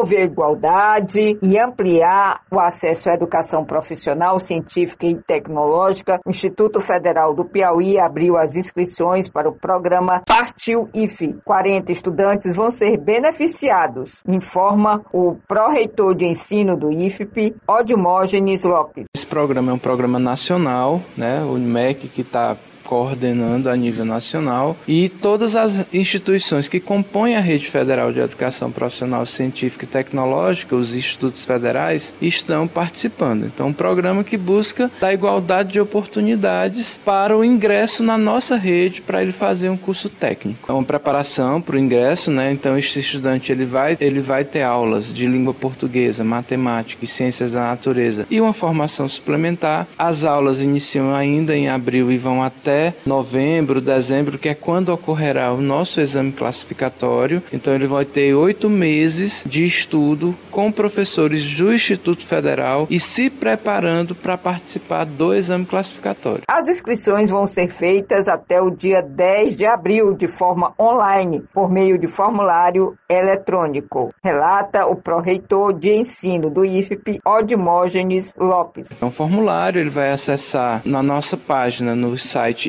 promover a igualdade e ampliar o acesso à educação profissional, científica e tecnológica, o Instituto Federal do Piauí abriu as inscrições para o programa Partiu IFE. 40 estudantes vão ser beneficiados, informa o pró-reitor de ensino do IFPE, Odimógenes Lopes. Esse programa é um programa nacional, o MEC que está coordenando a nível nacional, e todas as instituições que compõem a Rede Federal de Educação Profissional Científica e Tecnológica, os institutos federais, estão participando. Então, um programa que busca a igualdade de oportunidades para o ingresso na nossa rede, para ele fazer um curso técnico. É uma preparação para o ingresso, Então, esse estudante ele vai ter aulas de língua portuguesa, matemática e ciências da natureza e uma formação suplementar. As aulas iniciam ainda em abril e vão até novembro, dezembro, que é quando ocorrerá o nosso exame classificatório. Então ele vai ter 8 meses de estudo com professores do Instituto Federal e se preparando para participar do exame classificatório. As inscrições vão ser feitas até o dia 10 de abril de forma online, por meio de formulário eletrônico, relata o pró-reitor de ensino do IFPE, Odimógenes Lopes. É um formulário, ele vai acessar na nossa página, no site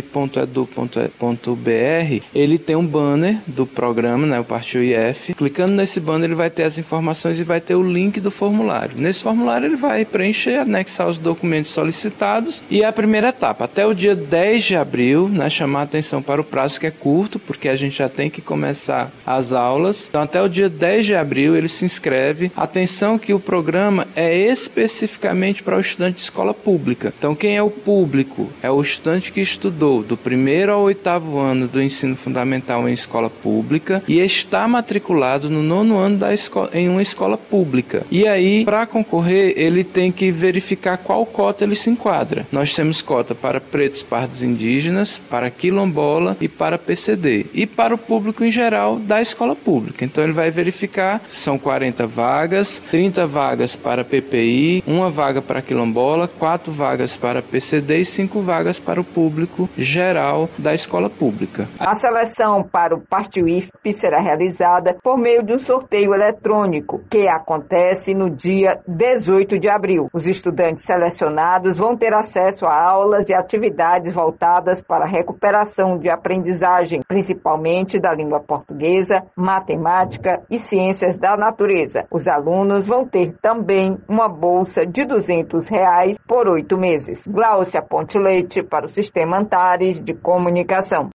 ifp.edu.br, ele tem um banner do programa, o Partiu IF. Clicando nesse banner, ele vai ter as informações e vai ter o link do formulário. Nesse formulário, ele vai preencher, anexar os documentos solicitados e a primeira etapa, até o dia 10 de abril, chamar a atenção para o prazo que é curto, porque a gente já tem que começar as aulas. Então, até o dia 10 de abril, ele se inscreve. Atenção que o programa é especificamente para o estudante de escola pública. Então, quem é o público? É o estudante que estudou do 1º ao 8º ano do ensino fundamental em escola pública e está matriculado no 9º ano em uma escola pública. E aí, para concorrer, ele tem que verificar qual cota ele se enquadra. Nós temos cota para pretos, pardos, indígenas, para quilombola e para PCD. E para o público em geral da escola pública. Então ele vai verificar, são 40 vagas, 30 vagas para PPI, 1 vaga para quilombola, 4 vagas para PCD e 5 vagas para o público geral da escola pública. A seleção para o Partiu IFPE será realizada por meio de um sorteio eletrônico, que acontece no dia 18 de abril. Os estudantes selecionados vão ter acesso a aulas e atividades voltadas para a recuperação de aprendizagem, principalmente da língua portuguesa, matemática e ciências da natureza. Os alunos vão ter também uma bolsa de R$200 por 8 meses. Gláucia Ponte Leite para o Sistema Antares de Comunicação.